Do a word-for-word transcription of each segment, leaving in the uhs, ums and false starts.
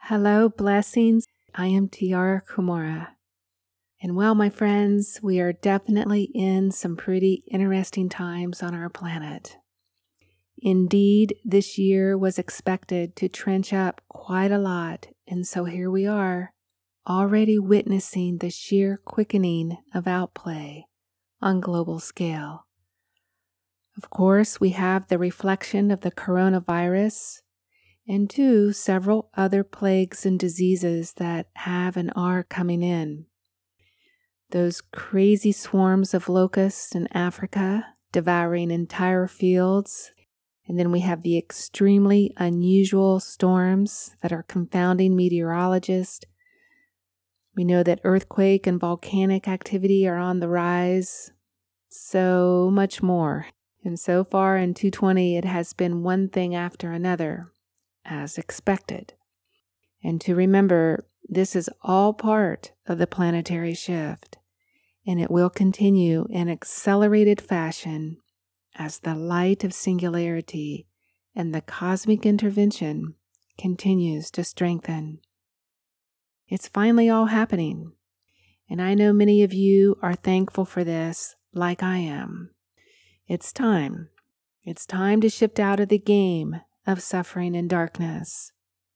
Hello, blessings. I am Tiara Kumara. And well, my friends, we are definitely in some pretty interesting times on our planet. Indeed, this year was expected to trench up quite a lot, and so here we are, already witnessing the sheer quickening of outplay on global scale. Of course, we have the reflection of the coronavirus, and two, several other plagues and diseases that have and are coming in. Those crazy swarms of locusts in Africa devouring entire fields, and then we have the extremely unusual storms that are confounding meteorologists. We know that earthquake and volcanic activity are on the rise, so much more. And so far in two twenty, it has been one thing after another, as expected. And to remember, this is all part of the planetary shift, and it will continue in accelerated fashion as the light of singularity and the cosmic intervention continues to strengthen. It's finally all happening, and I know many of you are thankful for this, like I am. It's time. It's time to shift out of the game of suffering and darkness.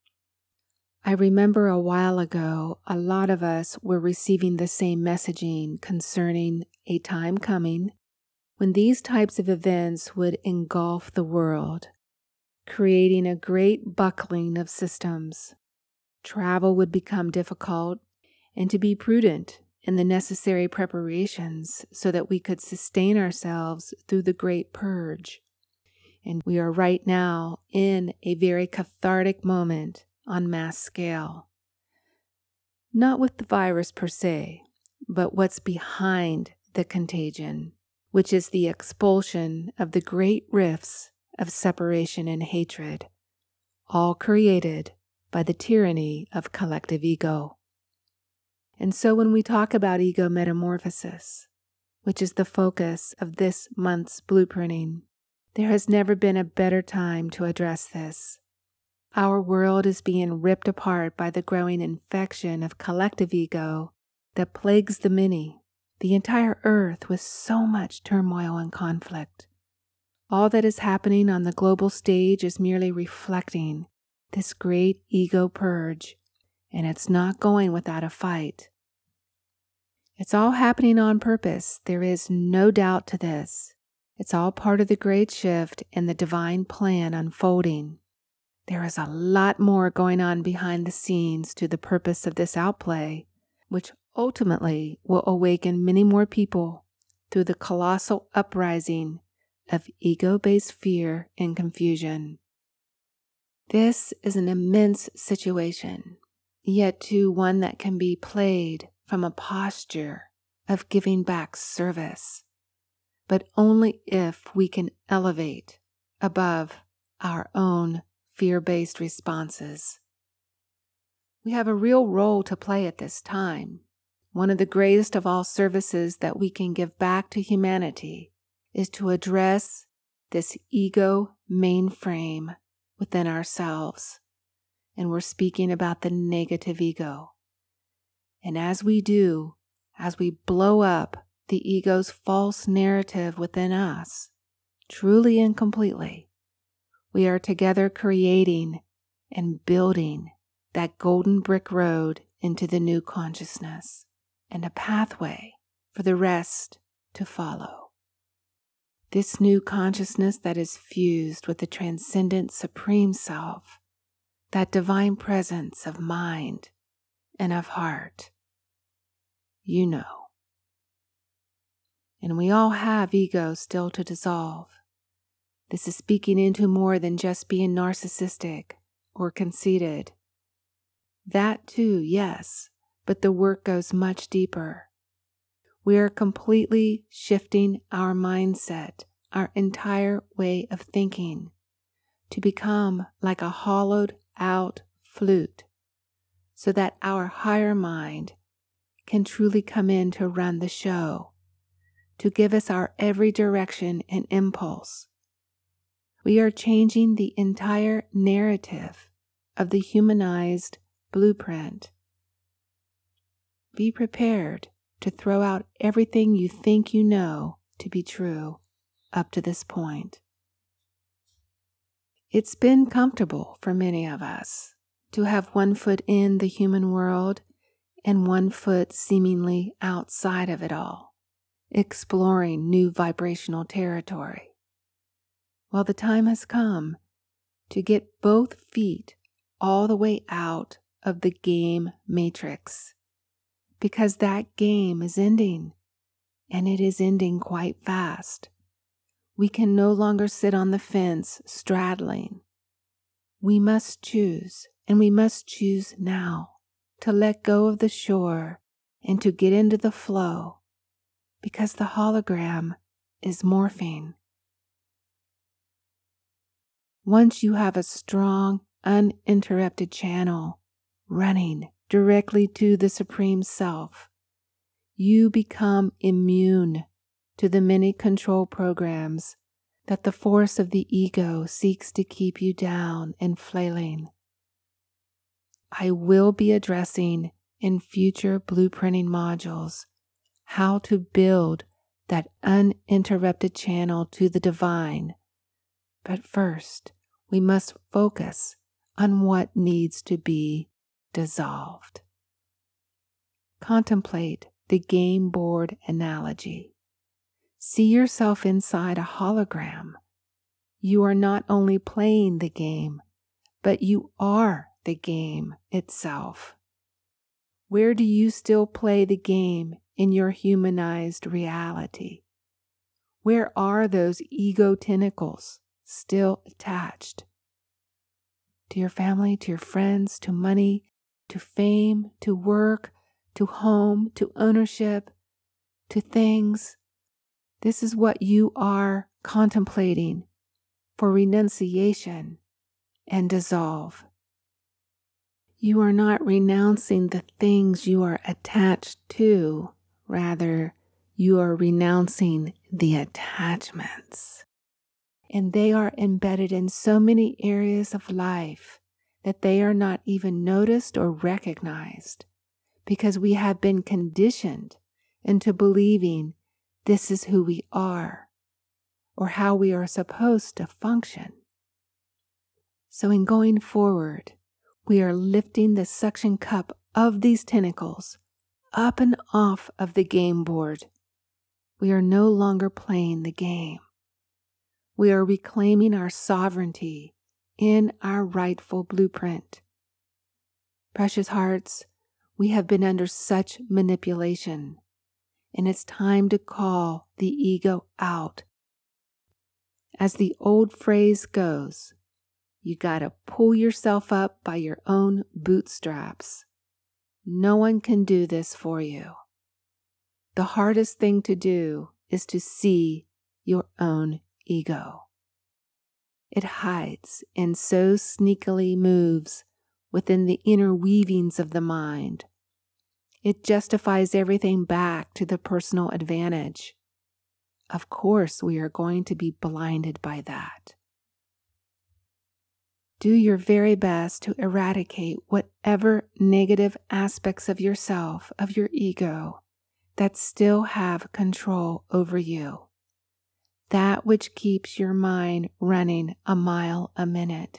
I remember a while ago, a lot of us were receiving the same messaging concerning a time coming when these types of events would engulf the world, creating a great buckling of systems. Travel would become difficult, and to be prudent in the necessary preparations so that we could sustain ourselves through the great purge. And we are right now in a very cathartic moment on mass scale. Not with the virus per se, but what's behind the contagion, which is the expulsion of the great rifts of separation and hatred, all created by the tyranny of collective ego. And so when we talk about ego metamorphosis, which is the focus of this month's blueprinting, there has never been a better time to address this. Our world is being ripped apart by the growing infection of collective ego that plagues the many, the entire earth with so much turmoil and conflict. All that is happening on the global stage is merely reflecting this great ego purge, and it's not going without a fight. It's all happening on purpose. There is no doubt to this. It's all part of the great shift and the divine plan unfolding. There is a lot more going on behind the scenes to the purpose of this outplay, which ultimately will awaken many more people through the colossal uprising of ego-based fear and confusion. This is an immense situation, yet too one that can be played from a posture of giving back service, but only if we can elevate above our own fear-based responses. We have a real role to play at this time. One of the greatest of all services that we can give back to humanity is to address this ego mainframe within ourselves. And we're speaking about the negative ego. And as we do, as we blow up the ego's false narrative within us, truly and completely, we are together creating and building that golden brick road into the new consciousness and a pathway for the rest to follow. This new consciousness that is fused with the transcendent supreme self, that divine presence of mind and of heart, you know. And we all have ego still to dissolve. This is speaking into more than just being narcissistic or conceited. That too, yes, but the work goes much deeper. We are completely shifting our mindset, our entire way of thinking, to become like a hollowed out flute, so that our higher mind can truly come in to run the show, to give us our every direction and impulse. We are changing the entire narrative of the humanized blueprint. Be prepared to throw out everything you think you know to be true up to this point. It's been comfortable for many of us to have one foot in the human world and one foot seemingly outside of it all, exploring new vibrational territory. Well, the time has come to get both feet all the way out of the game matrix, because that game is ending, and it is ending quite fast. We can no longer sit on the fence straddling. We must choose, and we must choose now, to let go of the shore and to get into the flow, because the hologram is morphing. Once you have a strong, uninterrupted channel running directly to the Supreme Self, you become immune to the many control programs that the force of the ego seeks to keep you down and flailing. I will be addressing in future blueprinting modules how to build that uninterrupted channel to the divine. But first, we must focus on what needs to be dissolved. Contemplate the game board analogy. See yourself inside a hologram. You are not only playing the game, but you are the game itself. Where do you still play the game in your humanized reality? Where are those ego tentacles still attached? To your family, to your friends, to money, to fame, to work, to home, to ownership, to things. This is what you are contemplating for renunciation and dissolve. You are not renouncing the things you are attached to. Rather, you are renouncing the attachments. And they are embedded in so many areas of life that they are not even noticed or recognized, because we have been conditioned into believing this is who we are or how we are supposed to function. So in going forward, we are lifting the suction cup of these tentacles up and off of the game board. We are no longer playing the game. We are reclaiming our sovereignty in our rightful blueprint. Precious hearts, we have been under such manipulation, and it's time to call the ego out. As the old phrase goes, you gotta pull yourself up by your own bootstraps. No one can do this for you. The hardest thing to do is to see your own ego. It hides and so sneakily moves within the inner weavings of the mind. It justifies everything back to the personal advantage. Of course, we are going to be blinded by that. Do your very best to eradicate whatever negative aspects of yourself, of your ego, that still have control over you. That which keeps your mind running a mile a minute.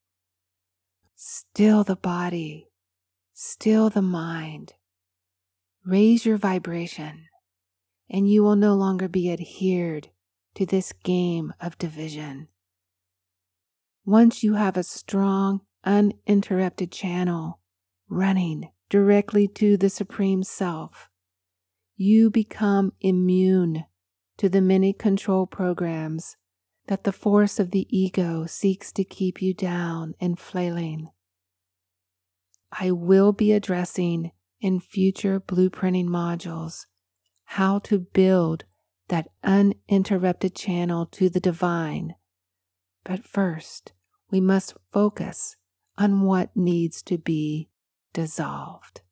Still the body, still the mind. Raise your vibration, and you will no longer be adhered to this game of division. Once you have a strong, uninterrupted channel running directly to the Supreme Self, you become immune to the many control programs that the force of the ego seeks to keep you down and flailing. I will be addressing in future blueprinting modules how to build that uninterrupted channel to the divine. But first, we must focus on what needs to be dissolved.